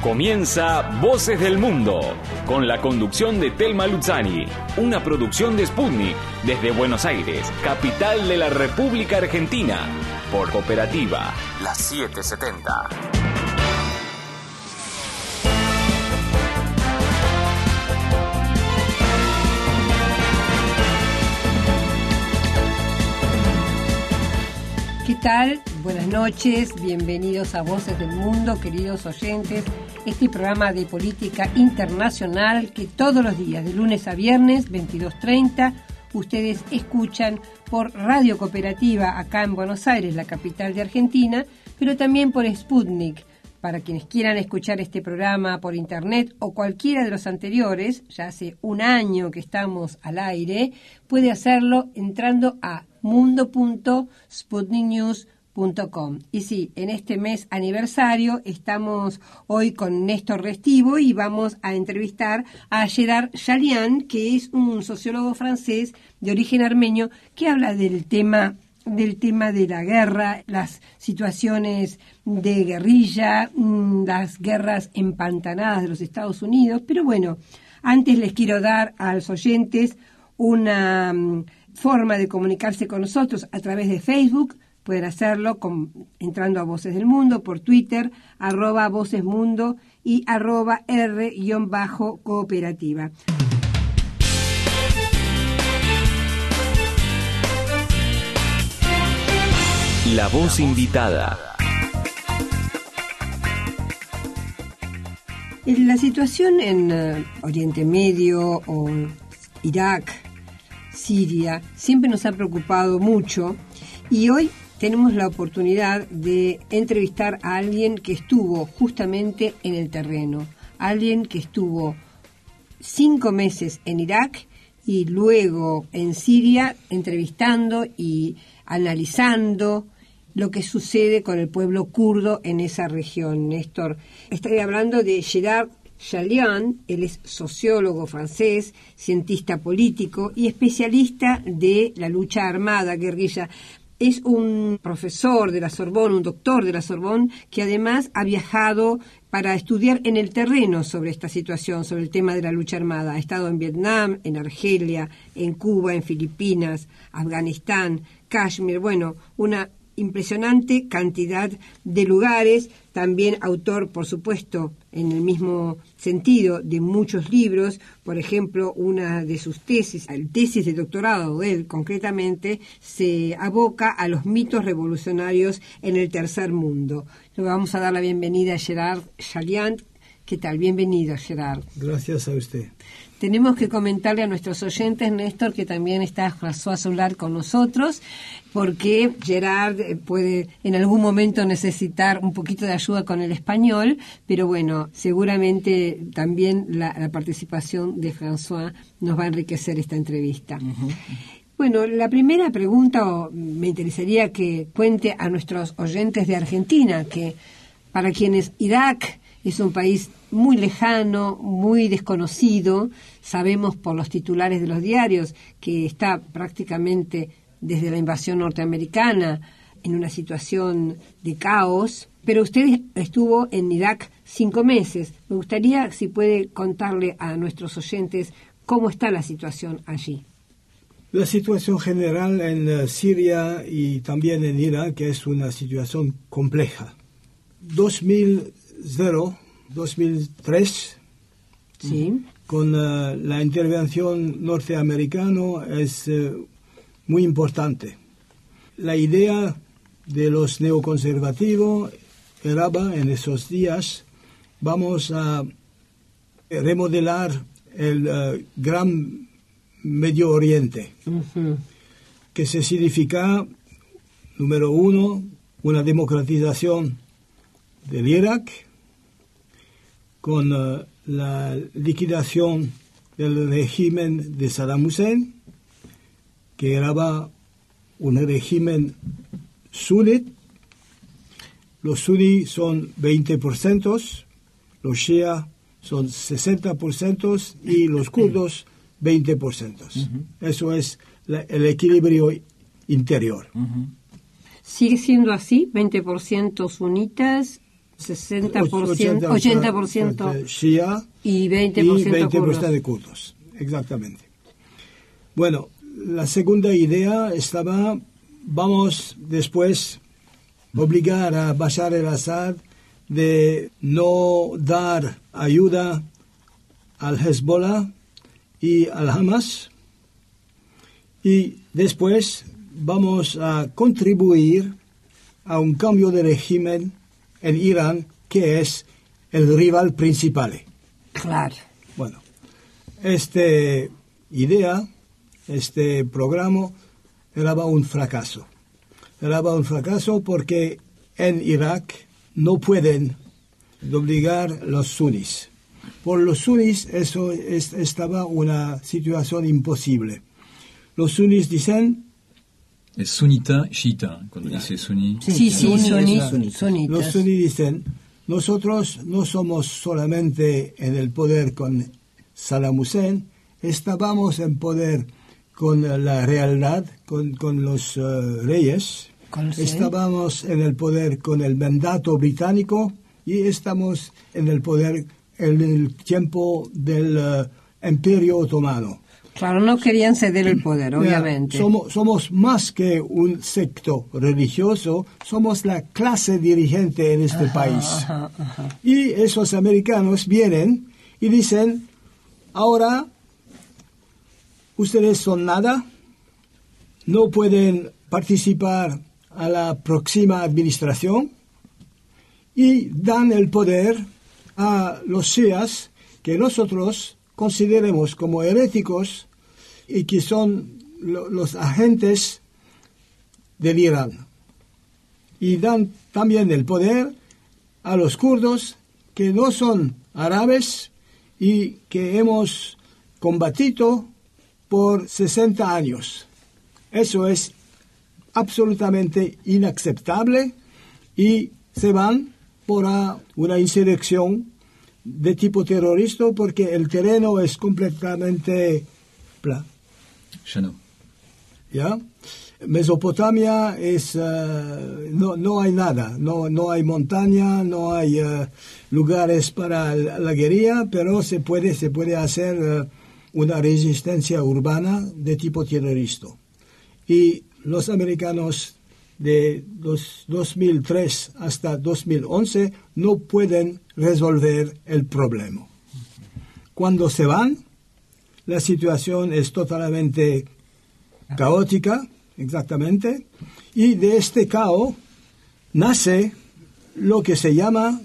Comienza Voces del Mundo, con la conducción de Telma Luzzani, una producción de Sputnik, desde Buenos Aires, capital de la República Argentina, por Cooperativa, la 770. ¿Qué tal? Buenas noches, bienvenidos a Voces del Mundo, queridos oyentes. Este programa de política internacional que todos los días, de lunes a viernes, 22:30, ustedes escuchan por Radio Cooperativa acá en Buenos Aires, la capital de Argentina, pero también por Sputnik. Para quienes quieran escuchar este programa por internet o cualquiera de los anteriores, ya hace un año que estamos al aire, puede hacerlo entrando a mundo.sputniknews.com. Y sí, en este mes aniversario estamos hoy con Néstor Restivo y vamos a entrevistar a Gérard Chaliand, que es un sociólogo francés de origen armenio que habla del tema de la guerra, las situaciones de guerrilla, las guerras empantanadas de los Estados Unidos. Pero bueno, antes les quiero dar a los oyentes una forma de comunicarse con nosotros a través de Facebook. Pueden hacerlo entrando a Voces del Mundo, por Twitter, @vocesmundo y @R_cooperativa. La voz invitada. La situación en Oriente Medio o Irak, Siria, siempre nos ha preocupado mucho y hoy tenemos la oportunidad de entrevistar a alguien que estuvo justamente en el terreno, alguien que estuvo 5 meses en Irak y luego en Siria entrevistando y analizando lo que sucede con el pueblo kurdo en esa región. Néstor, estoy hablando de Gérard Chaliand. Él es sociólogo francés, cientista político y especialista de la lucha armada, guerrilla. Es un profesor de la Sorbonne, un doctor de la Sorbonne, que además ha viajado para estudiar en el terreno sobre esta situación, sobre el tema de la lucha armada. Ha estado en Vietnam, en Argelia, en Cuba, en Filipinas, Afganistán, Kashmir, bueno, una impresionante cantidad de lugares. También autor, por supuesto, en el mismo sentido, de muchos libros. Por ejemplo, una de sus tesis, la tesis de doctorado de él concretamente, se aboca a los mitos revolucionarios en el tercer mundo. Le vamos a dar la bienvenida a Gérard Chaliand. ¿Qué tal? Bienvenido, Gérard. Gracias a usted. Tenemos que comentarle a nuestros oyentes, Néstor, que también está François Soulard con nosotros, porque Gérard puede en algún momento necesitar un poquito de ayuda con el español, pero bueno, seguramente también la participación de François nos va a enriquecer esta entrevista. Uh-huh. Bueno, la primera pregunta, me interesaría que cuente a nuestros oyentes de Argentina, que para quienes Irak es un país muy lejano, muy desconocido. Sabemos por los titulares de los diarios que está prácticamente desde la invasión norteamericana en una situación de caos. Pero usted estuvo en Irak 5 meses. Me gustaría, si puede contarle a nuestros oyentes cómo está la situación allí. La situación general en Siria y también en Irak es una situación compleja. 2003, sí, con la intervención norteamericana es muy importante. La idea de los neoconservativos era en esos días, vamos a remodelar el Gran Medio Oriente, uh-huh, que se significa, número 1, una democratización del Irak, con la liquidación del régimen de Saddam Hussein, que era un régimen sunit. Los sunni son 20%, los shia son 60% y los kurdos 20%. Uh-huh. Eso es el equilibrio interior. Uh-huh. ¿Sigue siendo así? ¿20% sunitas 80% Shia y 20% de kurdos. Exactamente. Bueno, la segunda idea estaba, vamos después obligar a Bashar al-Assad de no dar ayuda al Hezbollah y al Hamas, y después vamos a contribuir a un cambio de régimen en Irán, que es el rival principal. Claro. Bueno, esta idea, este programa, era un fracaso. Era un fracaso porque en Irak no pueden obligar los sunnis. Por los sunnis eso estaba una situación imposible. Los sunnis dicen... Es sunita, chiita, cuando dice sunni. Sí, sunitas. Los sunnis dicen, nosotros no somos solamente en el poder con Saddam Hussein, estábamos en poder con la realidad, con los reyes, estábamos en el poder con el mandato británico y estamos en el poder en el tiempo del Imperio Otomano. Claro, no querían ceder el poder, obviamente. Somos más que un secto religioso, somos la clase dirigente en este país. Y esos americanos vienen y dicen, ahora ustedes son nada, no pueden participar a la próxima administración, y dan el poder a los shias que nosotros consideremos como heréticos y que son los agentes del Irán. Y dan también el poder a los kurdos que no son árabes y que hemos combatido por 60 años. Eso es absolutamente inaceptable y se van por una insurrección de tipo terrorista porque el terreno es completamente plano. Llano. ¿Ya? Mesopotamia es no hay nada, no hay montaña, no hay lugares para la guerrilla, pero se puede hacer una resistencia urbana de tipo terrorista. Y los americanos de 2003 hasta 2011 no pueden resolver el problema. Cuando se van, la situación es totalmente caótica, exactamente, y de este caos nace lo que se llama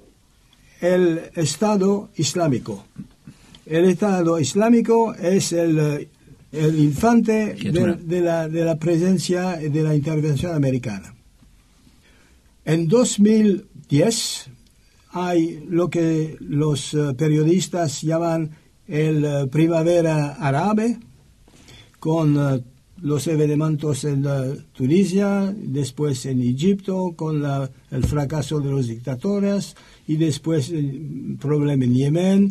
el Estado Islámico. El Estado Islámico es el infante de la presencia de la intervención americana. En 2010 hay lo que los periodistas llaman el primavera árabe, con los eventos en Tunisia, después en Egipto, con el fracaso de los dictadores, y después el problema en Yemen.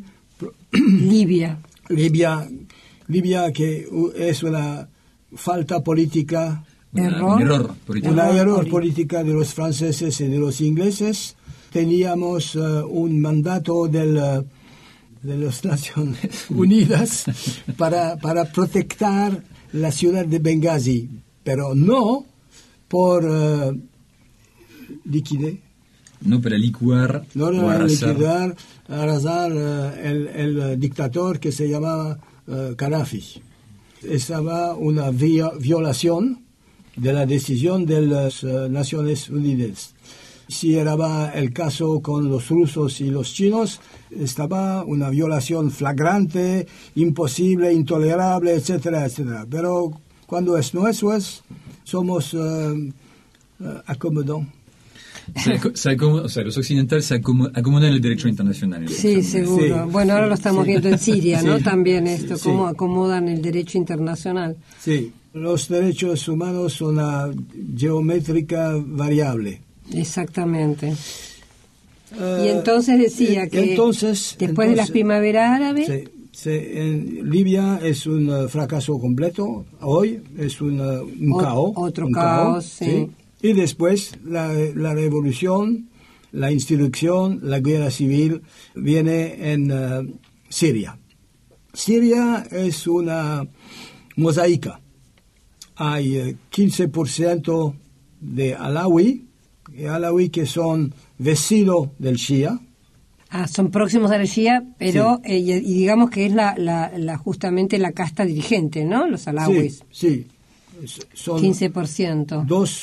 Libia, que es una falta política, un error política de los franceses y de los ingleses. Teníamos un mandato de las Naciones Unidas para proteger la ciudad de Benghazi, pero no por liquidar. No para licuar. No para liquidar, arrasar el dictador que se llamaba Gaddafi. Estaba una violación de la decisión de las Naciones Unidas. Si era el caso con los rusos y los chinos, estaba una violación flagrante, imposible, intolerable, etcétera, etcétera. Pero cuando es nuestro, somos acomodados. Los occidentales se acomodan el derecho internacional. Sí, seguro. Sí. Bueno, ahora lo estamos viendo en Siria, ¿no? Sí, también esto, cómo sí. acomodan el derecho internacional. Sí, los derechos humanos son una geométrica variable. Exactamente. Y entonces decía que después de las primaveras árabes... En Libia es un fracaso completo, hoy es un caos. Otro caos, sí. Y después la revolución la insurrección, la guerra civil, viene en Siria. Siria es una mosaica. Hay 15% de alawi que son vecinos del Shia. Son próximos a la Shia, pero Sí. y digamos que es justamente la casta dirigente, ¿no? Los alawis. Sí. Son 15%.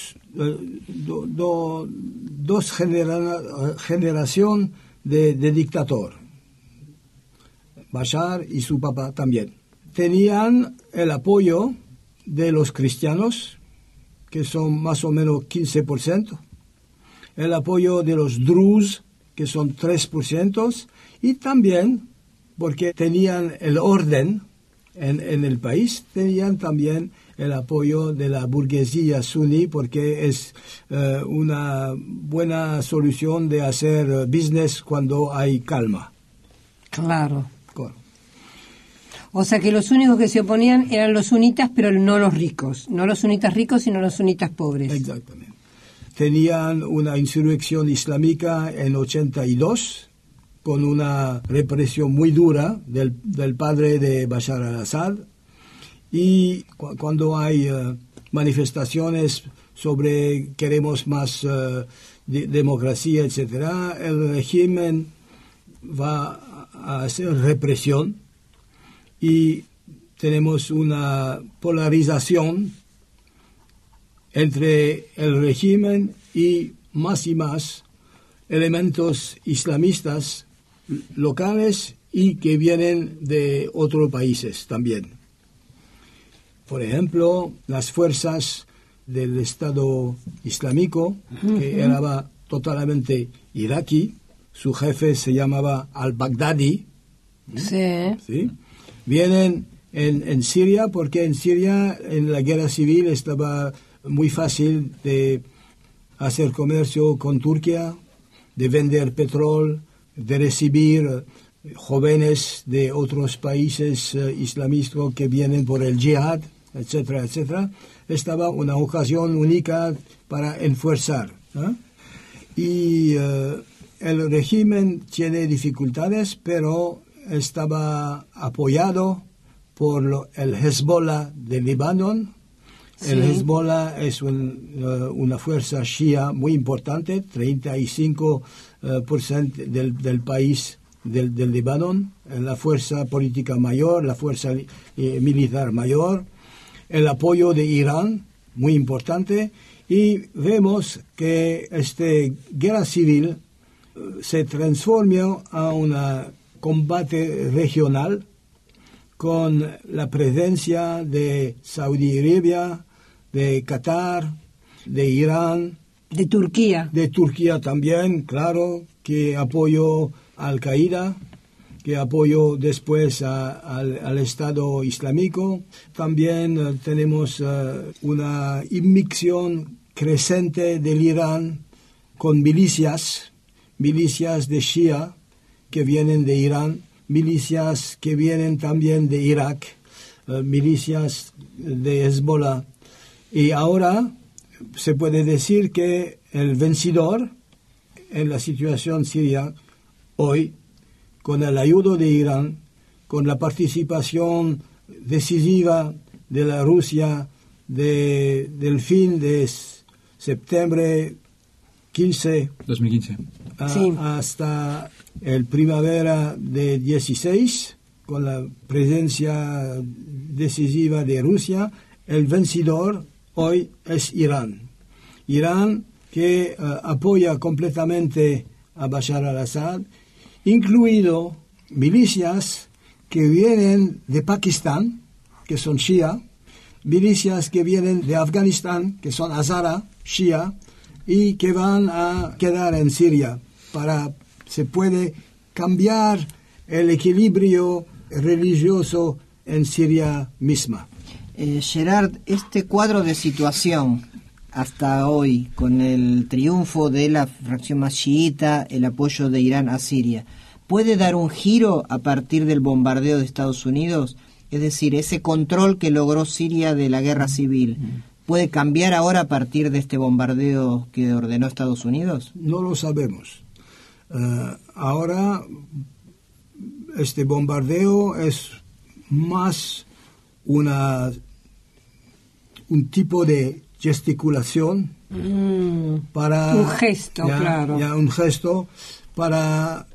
dos generación de dictador. Bashar y su papá también. Tenían el apoyo de los cristianos, que son más o menos 15%, el apoyo de los drus, que son 3%, y también, porque tenían el orden en el país, tenían también el apoyo de la burguesía suní, porque es una buena solución de hacer business cuando hay calma. Claro. O sea que los únicos que se oponían eran los sunitas, pero no los ricos. No los sunitas ricos, sino los sunitas pobres. Exactamente. Tenían una insurrección islámica en 82, con una represión muy dura del padre de Bashar al-Assad. Y cuando hay manifestaciones sobre queremos más democracia, etc., el régimen va a hacer represión. Y tenemos una polarización entre el régimen y más elementos islamistas locales y que vienen de otros países también. Por ejemplo, las fuerzas del Estado Islámico, que era totalmente iraquí, su jefe se llamaba al-Baghdadi. ¿Sí? Vienen en Siria, porque en Siria, en la guerra civil, estaba muy fácil de hacer comercio con Turquía, de vender petróleo, de recibir jóvenes de otros países islamistas que vienen por el jihad, etcétera, etcétera. Estaba una ocasión única para enfuerzar, ¿no? Y el régimen tiene dificultades, pero estaba apoyado por el Hezbollah de Líbano. Sí. El Hezbollah es una fuerza shia muy importante, 35% del país del Líbano, la fuerza política mayor, la fuerza militar mayor, el apoyo de Irán, muy importante, y vemos que esta guerra civil se transformó a una combate regional con la presencia de Saudi Arabia, de Qatar, de Irán. De Turquía. De Turquía también, claro, que apoyó a Al-Qaeda, que apoyó después al Estado Islámico. También tenemos una inmixción creciente del Irán con milicias de Shia, que vienen de Irán, milicias que vienen también de Irak, milicias de Hezbollah. Y ahora se puede decir que el vencedor en la situación siria hoy, con el ayuda de Irán, con la participación decisiva de la Rusia del fin de septiembre 2015 hasta el primavera de 16, con la presencia decisiva de Rusia, el vencedor hoy es Irán. Irán que apoya completamente a Bashar al-Assad, incluido milicias que vienen de Pakistán, que son Shia, milicias que vienen de Afganistán, que son Hazara, Shia, y que van a quedar en Siria se puede cambiar el equilibrio religioso en Siria misma. Gerard, este cuadro de situación hasta hoy, con el triunfo de la fracción más chiita, el apoyo de Irán a Siria, ¿puede dar un giro a partir del bombardeo de Estados Unidos? Es decir, ese control que logró Siria de la guerra civil, puede cambiar ahora a partir de este bombardeo que ordenó Estados Unidos? No lo sabemos. Ahora este bombardeo es más un tipo de gesticulación para un gesto, claro. Un gesto para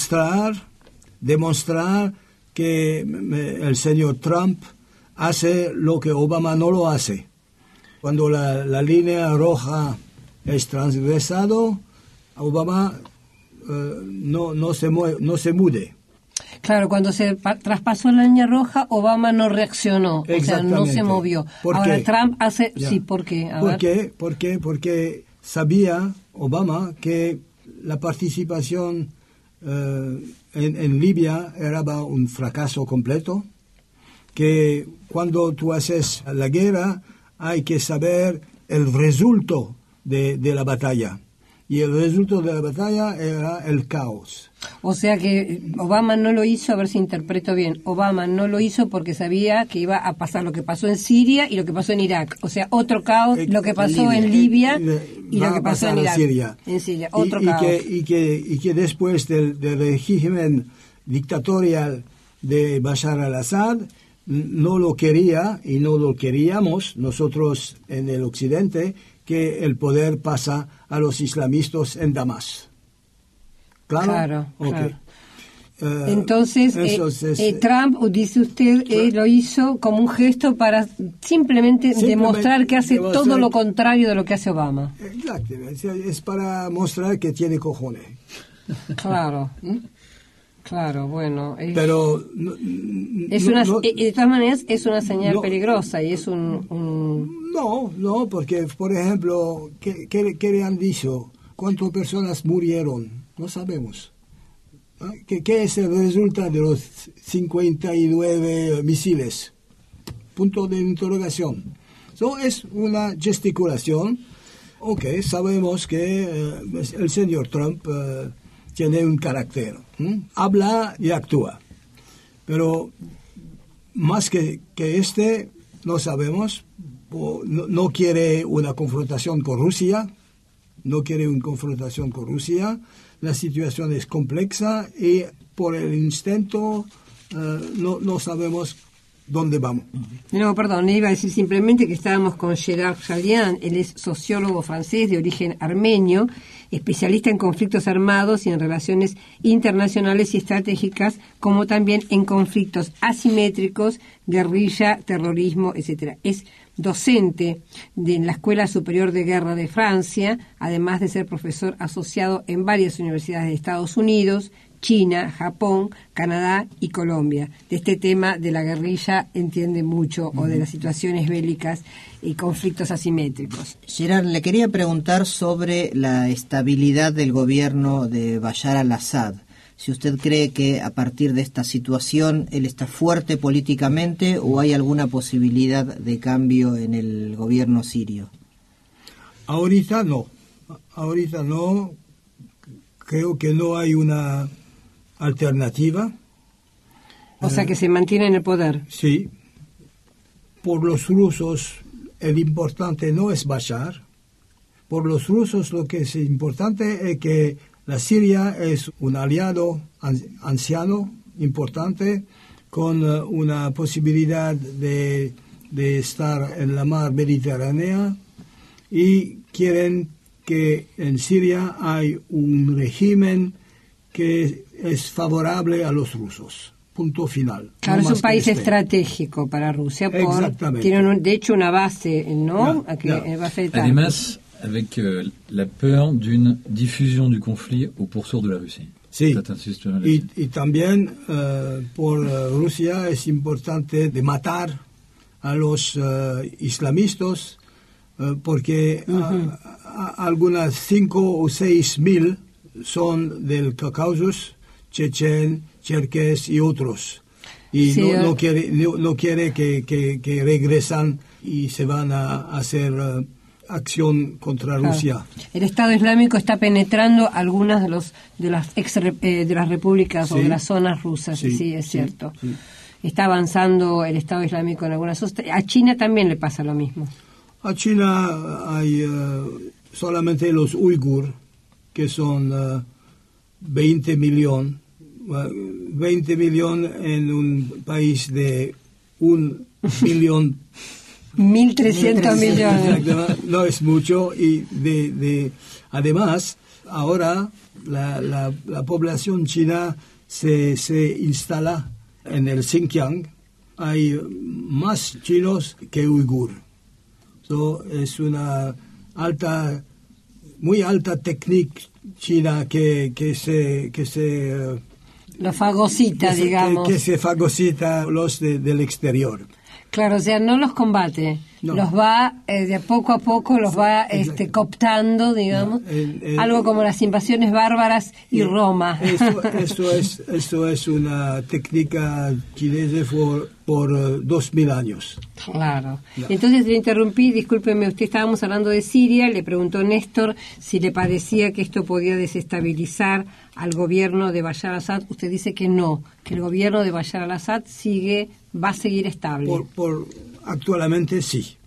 demostrar que el señor Trump hace lo que Obama no lo hace. Cuando la línea roja es transgresado, Obama no se mude. Claro, cuando se traspasó la línea roja, Obama no reaccionó, o sea, no se movió. Ahora Trump hace... Ya. Sí, ¿por qué? ¿Por qué? Porque sabía Obama que la participación en Libia era un fracaso completo, que cuando tú haces la guerra hay que saber el resultado de la batalla. Y el resultado de la batalla era el caos. O sea que Obama no lo hizo, a ver si interpreto bien, Obama no lo hizo porque sabía que iba a pasar lo que pasó en Siria y lo que pasó en Irak. O sea, otro caos, lo que pasó en Libia y lo que pasó en Irak. En Siria, otro caos. Y que después del régimen dictatorial de Bashar al-Assad no lo quería y no lo queríamos nosotros en el occidente, que el poder pasa a los islamistas en Damasco. ¿Claro? Okay. Claro. Entonces, Trump, dice usted, lo hizo como un gesto para simplemente demostrar que hace todo lo contrario de lo que hace Obama. Exactamente, es para mostrar que tiene cojones. Claro. Claro, bueno. Pero de todas maneras es una señal peligrosa y es un... No, porque, por ejemplo, ¿qué le han dicho? ¿Cuántas personas murieron? No sabemos. ¿Qué es el resultado de los 59 misiles? Punto de interrogación. Es una gesticulación. Sabemos que el señor Trump tiene un carácter. Habla y actúa. Pero más que no sabemos. No quiere una confrontación con Rusia. La situación es compleja y por el instinto no sabemos dónde vamos. No, perdón, iba a decir simplemente que estábamos con Gérard Chalian. Él es sociólogo francés de origen armenio, especialista en conflictos armados y en relaciones internacionales y estratégicas, como también en conflictos asimétricos, guerrilla, terrorismo, etcétera. Es docente en la Escuela Superior de Guerra de Francia, además de ser profesor asociado en varias universidades de Estados Unidos, China, Japón, Canadá y Colombia. De este tema de la guerrilla entiende mucho, o de las situaciones bélicas y conflictos asimétricos. Gerard, le quería preguntar sobre la estabilidad del gobierno de Bashar al-Assad. Si usted cree que a partir de esta situación él está fuerte políticamente o hay alguna posibilidad de cambio en el gobierno sirio. Ahorita no. Creo que no hay una alternativa. O sea, que se mantiene en el poder. Sí. Por los rusos, el importante no es Bashar. Por los rusos, lo que es importante es que la Siria es un aliado anciano, importante, con una posibilidad de estar en la mar Mediterránea, y quieren que en Siria hay un régimen que es favorable a los rusos. Punto final. Claro, no es un país estratégico para Rusia. Tiene de hecho una base, ¿no? Además, avec la peur d'une diffusion du conflit au pourtour de la Russie. Sí, y también por Rusia es importante de matar a los islamistas, porque algunas 5 o 6 mil son del Cáucaso, chechen, cherkes y otros. Y sí, no quiere que regresan y se van a hacer acción contra Rusia. El Estado Islámico está penetrando algunas de las repúblicas, sí, o de las zonas rusas, sí, es cierto. Sí. Está avanzando el Estado Islámico en algunas zonas. A China también le pasa lo mismo. A China hay solamente los uigur, que son 20 millones en un país de 1.300.000. 1.300 millones. No es mucho, y además ahora la población china se instala en el Xinjiang. Hay más chinos que uigur. Es una muy alta técnica china que se lo fagocita, digamos. Que se fagocita los del exterior. Claro, o sea, no los combate, no. Los va de poco a poco, los va cooptando, digamos, algo como las invasiones bárbaras y Roma. Esto es una técnica chinesa por 2000 años. Claro. Entonces le interrumpí, discúlpeme, usted estábamos hablando de Siria, le preguntó Néstor si le parecía que esto podía desestabilizar al gobierno de Bashar al-Assad. Usted dice que no, que el gobierno de Bashar al-Assad va a seguir estable. Actualmente sí.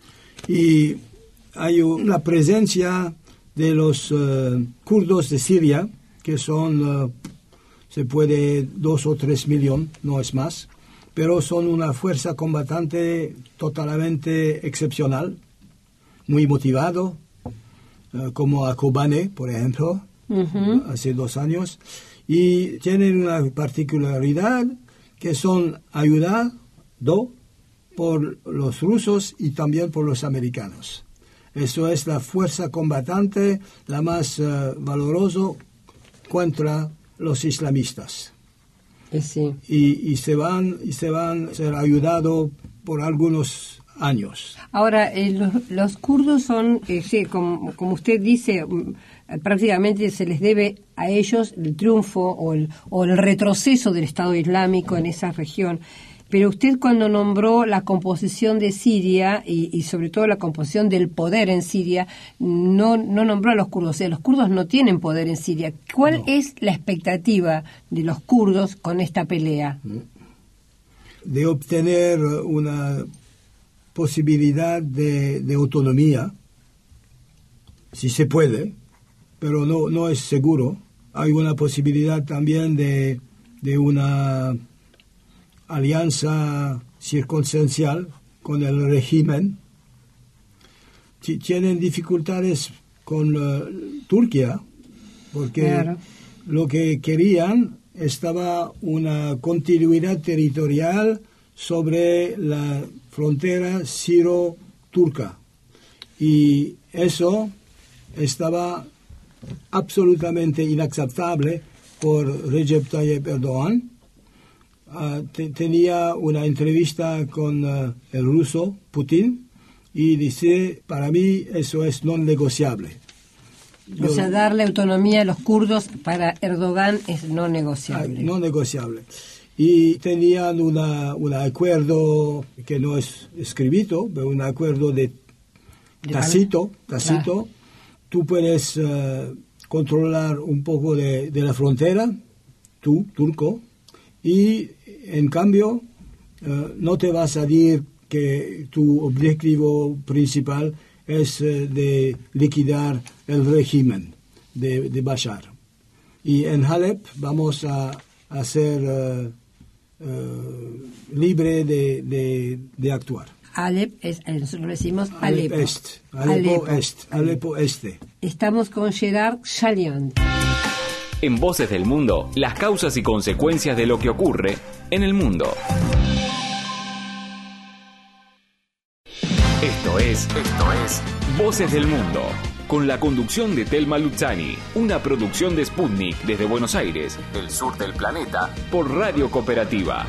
Y hay una presencia de los kurdos de Siria, que son, se puede, 2 o 3 millones, no es más, pero son una fuerza combatante totalmente excepcional, muy motivado, como a Kobane, por ejemplo, hace 2 años, y tienen una particularidad que son ayudados por los rusos y también por los americanos. Eso es la fuerza combatante la más valorosa contra los islamistas. Sí. Y se van a ser ayudados por algunos años. Ahora, los kurdos son, como usted dice, prácticamente se les debe a ellos el triunfo o el retroceso del Estado Islámico en esa región. Pero usted, cuando nombró la composición de Siria y sobre todo la composición del poder en Siria, no nombró a los kurdos. O sea, los kurdos no tienen poder en Siria. ¿Cuál es la expectativa de los kurdos con esta pelea? De obtener una posibilidad de autonomía, si se puede, pero no es seguro. Hay una posibilidad también de una alianza circunstancial con el régimen. Tienen dificultades con Turquía, porque claro, lo que querían estaba una continuidad territorial sobre la frontera siro-turca, y eso estaba absolutamente inaceptable por Recep Tayyip Erdogan. Tenía una entrevista con el ruso Putin y dice: para mí eso es no negociable. O sea, darle autonomía a los kurdos para Erdogan es no negociable. No negociable. Y tenían un acuerdo que no es escrito, pero un acuerdo de tácito. Claro. Tú puedes controlar un poco de la frontera, tú, turco, y en cambio no te vas a decir que tu objetivo principal es de liquidar el régimen de Bashar. Y en Halep vamos a ser libre de actuar. Alep es, nosotros decimos Alepo. Alepo Este. Estamos con Gerard Chaliand. En Voces del Mundo, las causas y consecuencias de lo que ocurre en el mundo. Esto es Voces del Mundo, con la conducción de Telma Luzzani, una producción de Sputnik desde Buenos Aires, el sur del planeta, por Radio Cooperativa.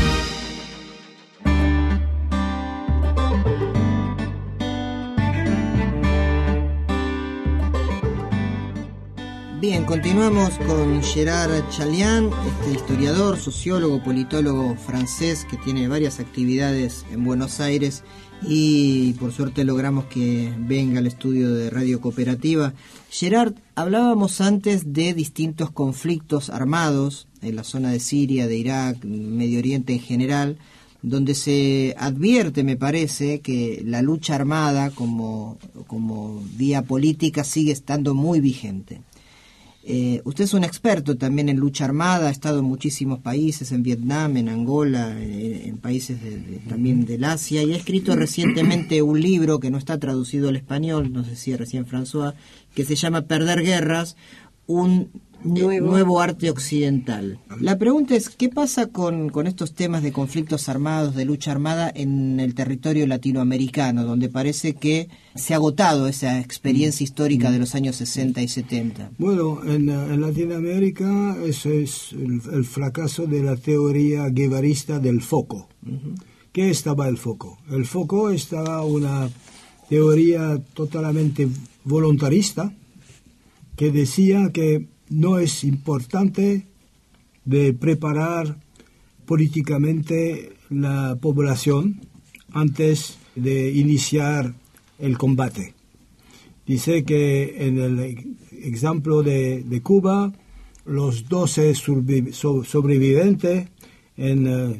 Bien, continuamos con Gerard Chaliand, historiador, sociólogo, politólogo francés que tiene varias actividades en Buenos Aires y por suerte logramos que venga al estudio de Radio Cooperativa. Gerard, hablábamos antes de distintos conflictos armados en la zona de Siria, de Irak, Medio Oriente en general, donde se advierte, me parece, que la lucha armada como vía política sigue estando muy vigente. Usted es un experto también en lucha armada, ha estado en muchísimos países, en Vietnam, en Angola, en países también del Asia, y ha escrito recientemente un libro que no está traducido al español, nos decía recién François, que se llama Perder Guerras, un nuevo arte occidental. La pregunta es, ¿qué pasa con estos temas de conflictos armados, de lucha armada en el territorio latinoamericano, donde parece que se ha agotado esa experiencia histórica de los años 60 y 70? Bueno, en Latinoamérica eso es el fracaso de la teoría guevarista del foco. ¿Qué estaba el foco? El foco estaba una teoría totalmente voluntarista que decía que no es importante de preparar políticamente la población antes de iniciar el combate. Dice que en el ejemplo de Cuba, los 12 sobrevivientes en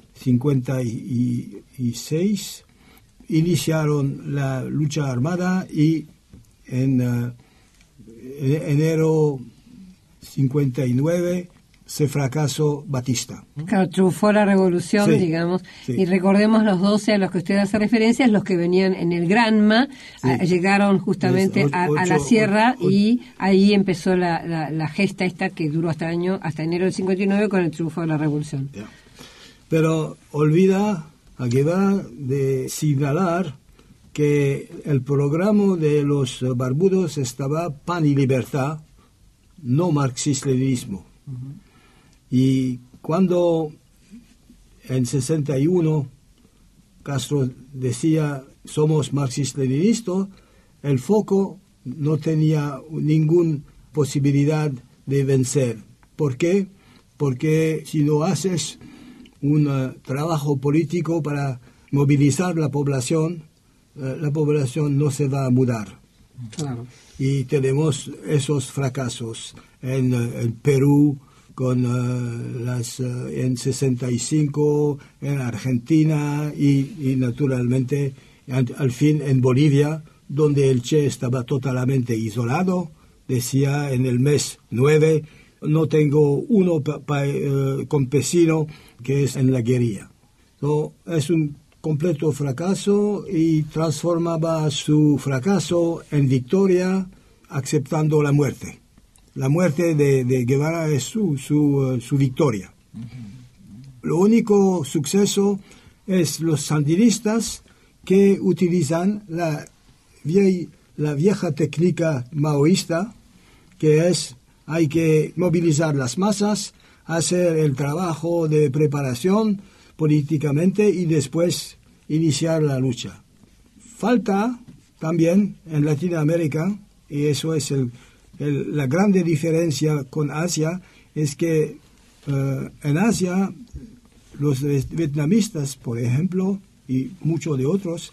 56 iniciaron la lucha armada y en enero 59 se fracasó Batista. Claro, triunfó la revolución, sí, digamos, sí. Y recordemos los 12 a los que usted hace referencia, los que venían en el Granma, sí. Llegaron justamente a la sierra y ahí empezó la gesta esta que duró hasta enero del 59 con el triunfo de la revolución. Yeah. Pero olvida a Guevara de señalar que el programa de los barbudos estaba pan y libertad, no marxismo-leninismo. Y cuando en 61 Castro decía somos marxistas-leninistas, el foco no tenía ninguna posibilidad de vencer. ¿Por qué? Porque si no haces un trabajo político para movilizar la población no se va a mudar. Claro. Y tenemos esos fracasos en Perú, en 65, en Argentina y naturalmente al fin en Bolivia, donde el Che estaba totalmente isolado. Decía en el mes 9, no tengo uno campesino que es en la guerrilla. Es un completo fracaso y transformaba su fracaso en victoria aceptando la muerte. La muerte de Guevara es su victoria. Lo único suceso es los sandinistas que utilizan la vieja técnica maoísta, que es hay que movilizar las masas, hacer el trabajo de preparación políticamente y después iniciar la lucha. Falta también en Latinoamérica, y eso es la grande diferencia con Asia, es que en Asia los vietnamistas, por ejemplo, y muchos de otros,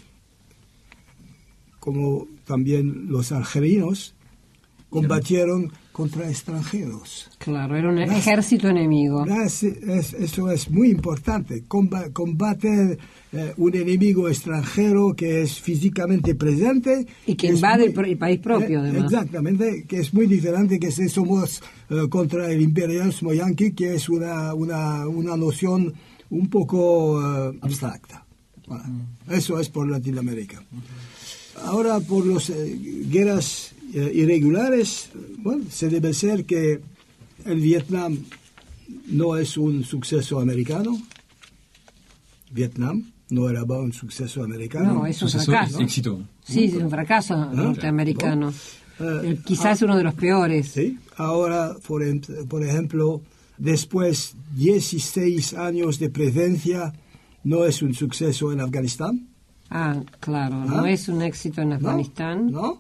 como también los argelinos, combatieron contra extranjeros. Claro, era un ejército enemigo. Eso es muy importante, combater un enemigo extranjero que es físicamente presente. Y que invade el país propio, además. Exactamente, que es muy diferente que si somos contra el imperialismo yanqui, que es una noción un poco abstracta. Bueno, eso es por Latinoamérica. Ahora, por las guerras irregulares, bueno, se debe ser que el Vietnam no es un suceso americano. Vietnam no era un suceso americano. No, es un fracaso. Éxito. Sí, es un fracaso norteamericano. Quizás uno de los peores. Sí. Ahora, por ejemplo, después de 16 años de presencia, no es un suceso en Afganistán. Ah, claro, no es un éxito en Afganistán. No.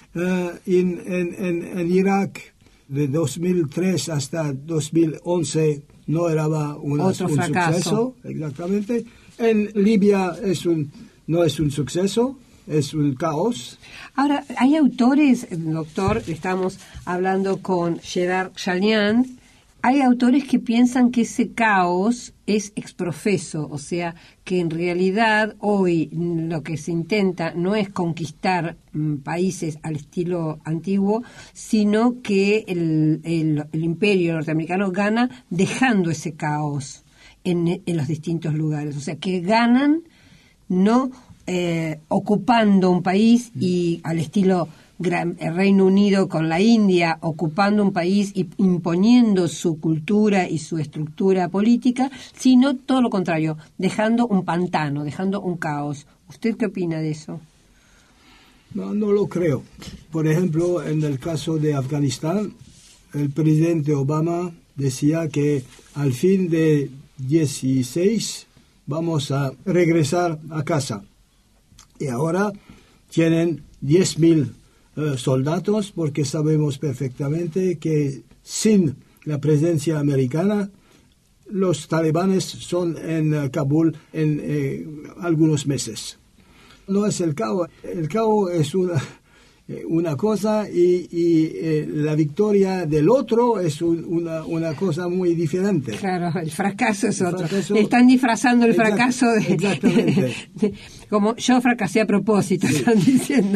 En Irak, de 2003 hasta 2011, no era un suceso. Exactamente. En Libia no es un suceso, es un caos. Ahora, hay autores, doctor, estamos hablando con Gerard Chaliand, Hay autores que piensan que ese caos es exprofeso, o sea, que en realidad hoy lo que se intenta no es conquistar países al estilo antiguo, sino que el imperio norteamericano gana dejando ese caos en los distintos lugares. O sea, que ganan no ocupando un país y al estilo el Reino Unido con la India, ocupando un país y imponiendo su cultura y su estructura política, sino todo lo contrario, dejando un pantano, dejando un caos. ¿Usted qué opina de eso? No lo creo. Por ejemplo, en el caso de Afganistán, el presidente Obama decía que al fin de 16 vamos a regresar a casa. Y ahora tienen 10.000 soldados, porque sabemos perfectamente que sin la presencia americana los talibanes son en Kabul en algunos meses. No es el caos es una cosa y la victoria del otro es una cosa muy diferente. Claro, el fracaso es otro. Están disfrazando el fracaso exactamente. Como yo fracasé a propósito, están diciendo.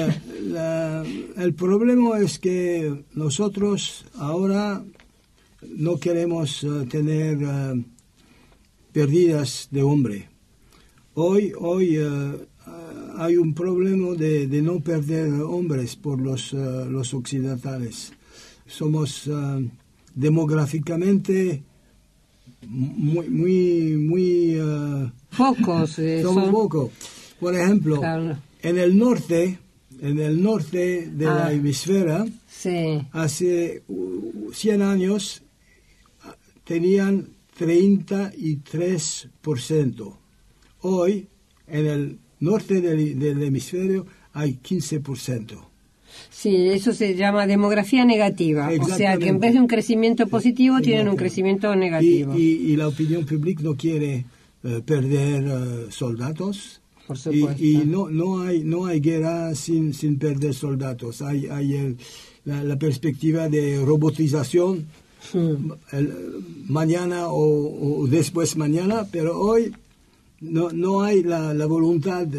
El problema es que nosotros ahora no queremos tener pérdidas de hombre. Hoy hay un problema de no perder hombres por los occidentales. Somos demográficamente muy pocos. Somos pocos. Por ejemplo, claro. en el norte de la hemisfera, sí. Hace 100 años tenían 33%. Hoy, en el norte del hemisferio, hay 15%. Sí, eso se llama demografía negativa. O sea, que en vez de un crecimiento positivo, tienen un crecimiento negativo. Y la opinión pública no quiere perder soldados. Por supuesto. Y no hay guerra sin perder soldados. Hay la perspectiva de robotización mañana o después mañana, pero hoy no hay la voluntad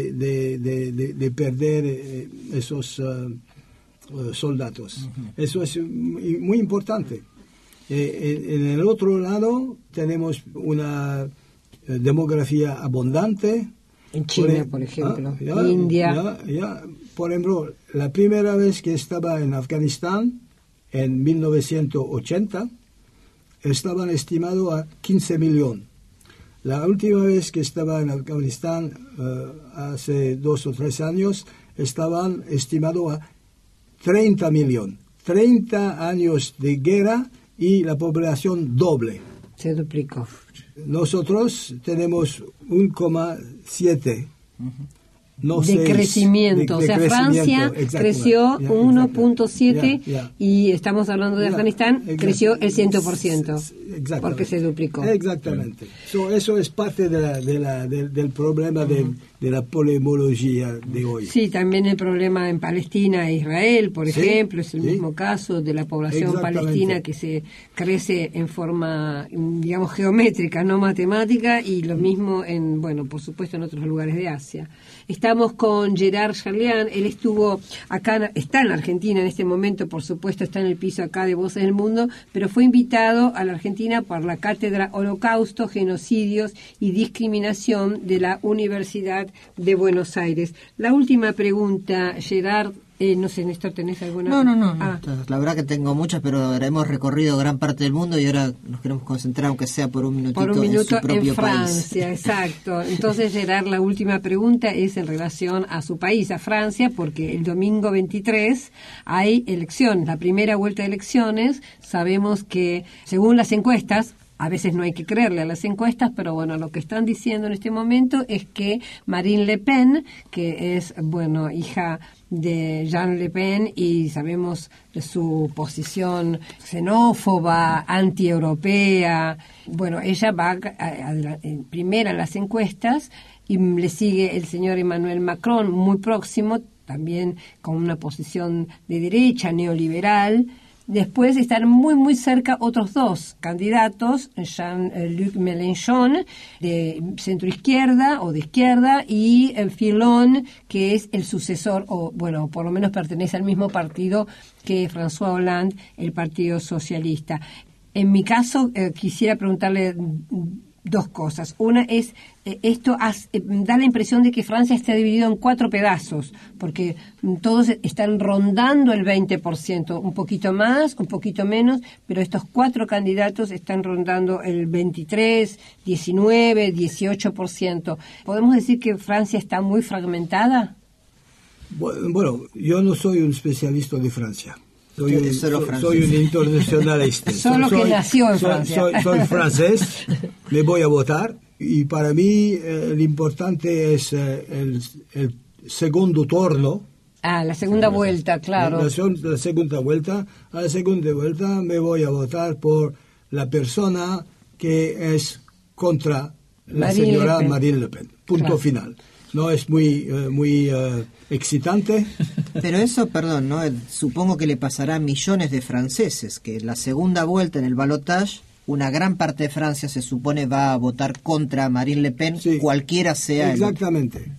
de perder esos soldados. Eso es muy importante. En el otro lado tenemos una demografía abundante. En China, por ejemplo, India. Por ejemplo, la primera vez que estaba en Afganistán, en 1980, estaban estimados a 15 millones. La última vez que estaba en Afganistán, hace 2 o 3 años, estaban estimados a 30 millones. 30 años de guerra y la población doble. Se duplicó. Nosotros tenemos 1,7 de crecimiento. O sea, Francia creció 1.7 y estamos hablando de Afganistán, creció el 100%, porque se duplicó. Exactamente. Eso es parte del problema de la polemología de hoy. Sí, también el problema en Palestina e Israel, por ejemplo, es el mismo caso de la población palestina que se crece en forma, digamos, geométrica, no matemática, y lo mismo por supuesto, en otros lugares de Asia. Estamos con Gerard Charlian, él estuvo acá, está en la Argentina en este momento, por supuesto, está en el piso acá de Voces del Mundo, pero fue invitado a la Argentina por la Cátedra Holocausto, Genocidios y Discriminación de la Universidad de Buenos Aires. La última pregunta, Gerard. No sé, Néstor, ¿tenés alguna? No. La verdad que tengo muchas, pero hemos recorrido gran parte del mundo y ahora nos queremos concentrar, aunque sea por un minutito en su propio en Francia, país. Exacto. Entonces, Gerard, la última pregunta es en relación a su país, a Francia, porque el domingo 23 hay elecciones, la primera vuelta de elecciones. Sabemos que, según las encuestas, a veces no hay que creerle a las encuestas, pero bueno, lo que están diciendo en este momento es que Marine Le Pen, que es, hija de Jean Le Pen, y sabemos de su posición xenófoba, antieuropea, ella va primera en las encuestas, y le sigue el señor Emmanuel Macron muy próximo, también con una posición de derecha, neoliberal. Después están muy, muy cerca otros dos candidatos, Jean-Luc Mélenchon, de centroizquierda o de izquierda, y Fillon, que es el sucesor, o bueno, por lo menos pertenece al mismo partido que François Hollande, el Partido Socialista. En mi caso, quisiera preguntarle dos cosas. Una es, esto da la impresión de que Francia está dividido en 4 pedazos, porque todos están rondando el 20%, un poquito más, un poquito menos, pero estos 4 candidatos están rondando el 23, 19, 18%. ¿Podemos decir que Francia está muy fragmentada? Bueno, yo no soy un especialista de Francia. Soy un internacionalista. Que nació en Francia. Soy francés, me voy a votar y para mí lo importante es el segundo turno. La segunda vuelta, claro. La segunda vuelta. A la segunda vuelta me voy a votar por la persona que es contra la señora Marine Le Pen. Punto claro. Final. No es muy excitante. Pero eso, perdón, ¿no? Supongo que le pasará a millones de franceses, que en la segunda vuelta en el balotage, una gran parte de Francia se supone va a votar contra Marine Le Pen, sí, cualquiera sea. Exactamente.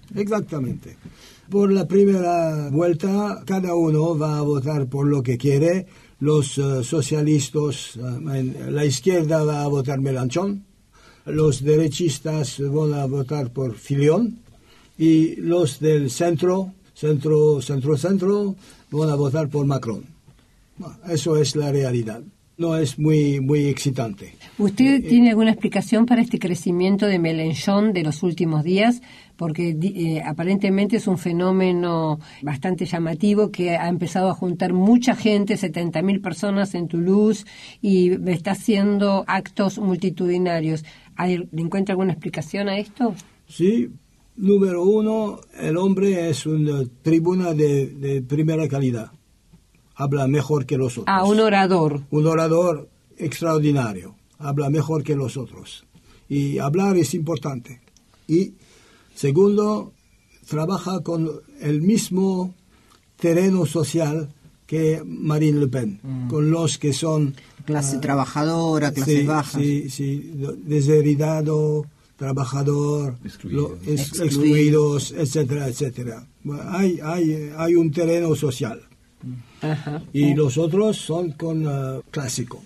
Por la primera vuelta, cada uno va a votar por lo que quiere. Los socialistas, la izquierda va a votar Mélenchon. Los derechistas van a votar por Fillon y los del centro van a votar por Macron. Eso es la realidad. No es muy excitante. ¿Usted tiene alguna explicación para este crecimiento de Mélenchon de los últimos días? Porque aparentemente es un fenómeno bastante llamativo que ha empezado a juntar mucha gente, 70.000 personas en Toulouse, y está haciendo actos multitudinarios. ¿Le encuentra alguna explicación a esto? Sí. Número 1, el hombre es una tribuna de primera calidad. Habla mejor que los otros. Un orador. Un orador extraordinario. Habla mejor que los otros. Y hablar es importante. Y segundo, trabaja con el mismo terreno social que Marine Le Pen, con los que son... Clase trabajadora, clase baja. Sí, desheredado, trabajador, excluidos, etcétera. Hay un terreno social. Ajá. Y los otros son con clásico,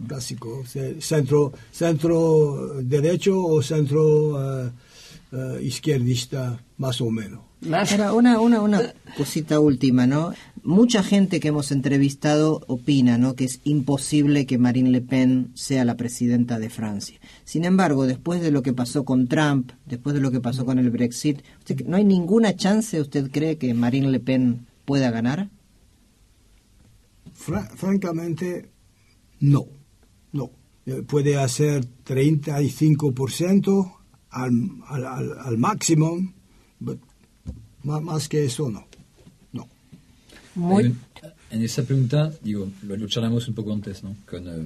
centro derecho o centro izquierdista, más o menos. Ahora, una cosita última, ¿no? Mucha gente que hemos entrevistado opina, ¿no?, que es imposible que Marine Le Pen sea la presidenta de Francia. Sin embargo, después de lo que pasó con Trump, después de lo que pasó con el Brexit, ¿no hay ninguna chance, usted cree, que Marine Le Pen pueda ganar? Francamente, no. Puede hacer 35% al máximo, más que eso no. En esa pregunta, lo charlamos un poco antes, ¿no?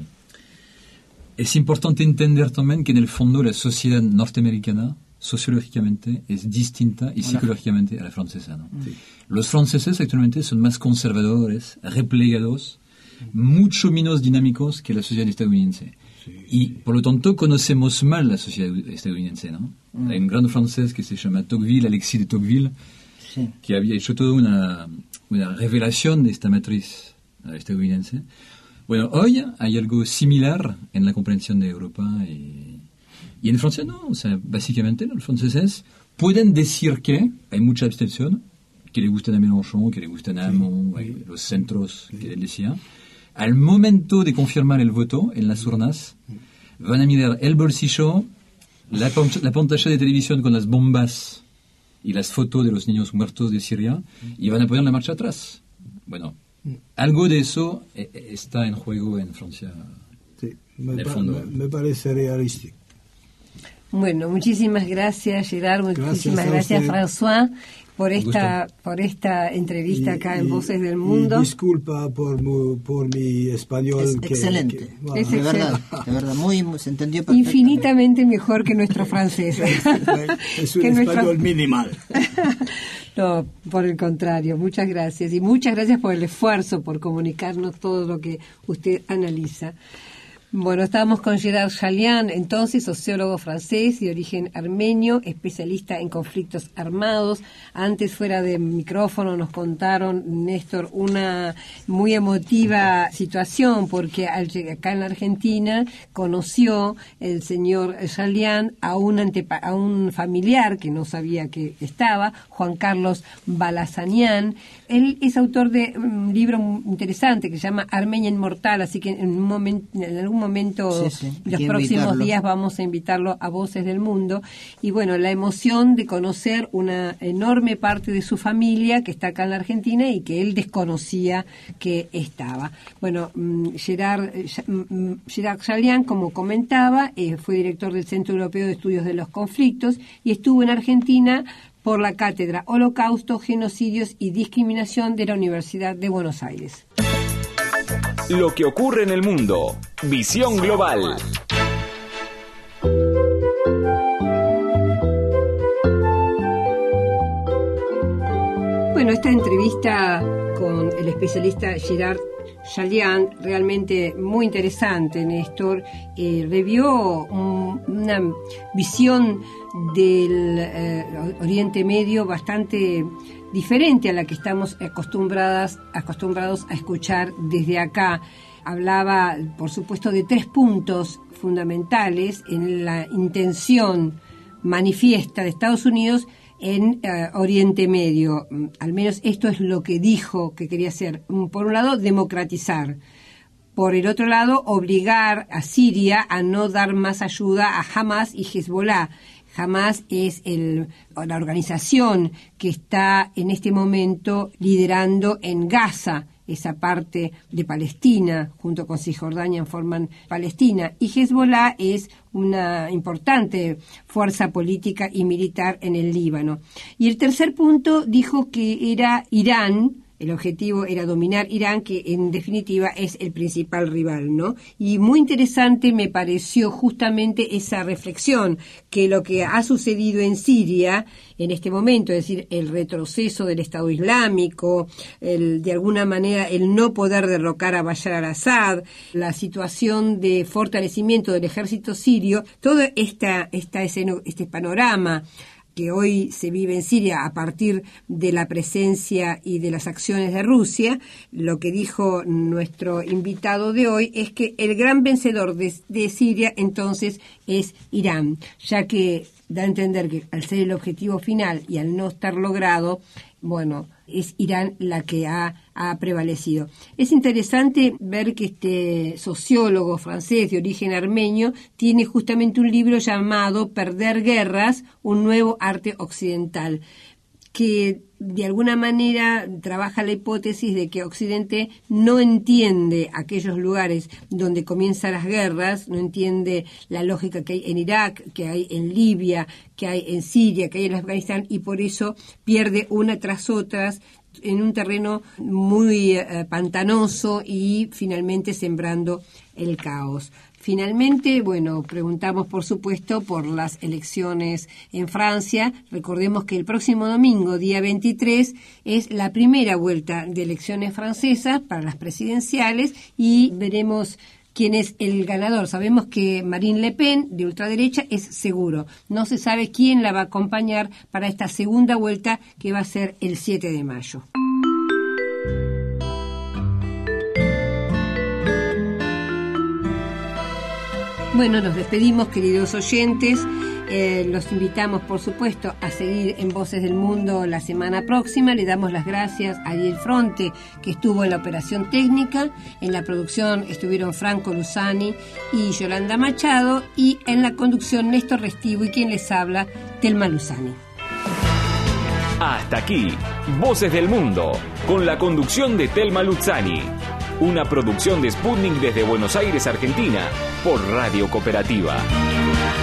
Es importante entender también que en el fondo la sociedad norteamericana sociológicamente es distinta y psicológicamente a la francesa, ¿no? Sí. Los franceses actualmente son más conservadores, replegados, mucho menos dinámicos que la sociedad estadounidense. Sí. Y por lo tanto conocemos mal la sociedad estadounidense, ¿no? Hay un gran francés que se llama Tocqueville, Alexis de Tocqueville, sí, que había hecho toda una revelación de esta matriz estadounidense. Bueno, hoy hay algo similar en la comprensión de Europa y en Francia no. O sea, básicamente los franceses pueden decir que hay mucha abstención, que le gustan a Mélenchon, que le gustan a Hamon, los centros que él decía. Al momento de confirmar el voto en las urnas, van a mirar el bolsillo, la pantalla de televisión con las bombas y las fotos de los niños muertos de Siria, y van a poner la marcha atrás. Bueno, algo de eso está en juego en Francia. Sí, me parece realístico. Bueno, muchísimas gracias, Gerard, muchísimas gracias, François. por esta entrevista acá en Voces del Mundo. Disculpa por mi español. Es excelente. Es de verdad, muy se entendió perfectamente. Infinitamente mejor que nuestro francés. Es un español minimal. No, por el contrario, muchas gracias. Y muchas gracias por el esfuerzo, por comunicarnos todo lo que usted analiza. Bueno, estábamos con Gérard Chaliand, entonces sociólogo francés de origen armenio, especialista en conflictos armados. Antes, fuera de micrófono, nos contaron, Néstor, una muy emotiva situación, porque acá en la Argentina conoció el señor Chaliand a un familiar que no sabía que estaba, Juan Carlos Balazanian. Él es autor de un libro interesante que se llama Armenia Inmortal, así que en algún momento, los próximos días vamos a invitarlo a Voces del Mundo. Y bueno, la emoción de conocer una enorme parte de su familia que está acá en la Argentina y que él desconocía que estaba. Bueno, Gérard Chaliand, como comentaba, fue director del Centro Europeo de Estudios de los Conflictos y estuvo en Argentina por la cátedra Holocausto, Genocidios y Discriminación de la Universidad de Buenos Aires. Lo que ocurre en el mundo. Visión global. Bueno, esta entrevista con el especialista Gérard Chaliand, realmente muy interesante, Néstor. Revió una visión del Oriente Medio bastante diferente a la que estamos acostumbrados a escuchar desde acá. Hablaba, por supuesto, de 3 puntos fundamentales en la intención manifiesta de Estados Unidos en Oriente Medio. Al menos esto es lo que dijo que quería hacer. Por un lado, democratizar. Por el otro lado, obligar a Siria a no dar más ayuda a Hamas y Hezbollah. Hamas es la organización que está en este momento liderando en Gaza, esa parte de Palestina, junto con Cisjordania forman Palestina, y Hezbollah es una importante fuerza política y militar en el Líbano. Y el tercer punto dijo que era Irán. El objetivo era dominar Irán, que en definitiva es el principal rival, ¿no? Y muy interesante me pareció justamente esa reflexión, que lo que ha sucedido en Siria en este momento, es decir, el retroceso del Estado Islámico, de alguna manera el no poder derrocar a Bashar al-Assad, la situación de fortalecimiento del ejército sirio, todo este panorama que hoy se vive en Siria a partir de la presencia y de las acciones de Rusia. Lo que dijo nuestro invitado de hoy es que el gran vencedor de Siria entonces es Irán, ya que da a entender que al ser el objetivo final y al no estar logrado, bueno, es Irán la que ha prevalecido. Es interesante ver que este sociólogo francés de origen armenio tiene justamente un libro llamado Perder guerras, un nuevo arte occidental, que de alguna manera trabaja la hipótesis de que Occidente no entiende aquellos lugares donde comienzan las guerras, no entiende la lógica que hay en Irak, que hay en Libia, que hay en Siria, que hay en Afganistán, y por eso pierde una tras otras en un terreno muy pantanoso y finalmente sembrando el caos. Finalmente, bueno, preguntamos por supuesto por las elecciones en Francia. Recordemos que el próximo domingo, día 23, es la primera vuelta de elecciones francesas para las presidenciales y veremos quién es el ganador. Sabemos que Marine Le Pen, de ultraderecha, es seguro. No se sabe quién la va a acompañar para esta segunda vuelta que va a ser el 7 de mayo. Bueno, nos despedimos, queridos oyentes. Los invitamos, por supuesto, a seguir en Voces del Mundo la semana próxima. Le damos las gracias a Ariel Fronte, que estuvo en la operación técnica. En la producción estuvieron Franco Luzani y Yolanda Machado. Y en la conducción, Néstor Restivo y quien les habla, Telma Luzani. Hasta aquí, Voces del Mundo, con la conducción de Telma Luzani. Una producción de Sputnik desde Buenos Aires, Argentina, por Radio Cooperativa.